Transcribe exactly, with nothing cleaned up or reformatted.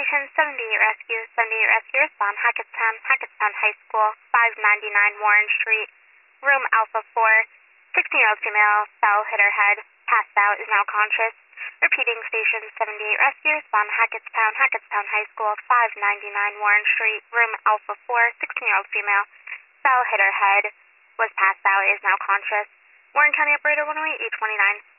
Station seventy-eight Rescue, seventy-eight Rescue, respond Hackettstown, Hackettstown High School, five ninety-nine Warren Street, room Alpha four, sixteen-year-old female, fell, hit her head, passed out, is now conscious. Repeating, Station seventy-eight Rescue, respond Hackettstown, Hackettstown High School, five ninety-nine Warren Street, room Alpha four, sixteen-year-old female, fell, hit her head, was passed out, is now conscious. Warren County Operator one oh eight, eight twenty-nine.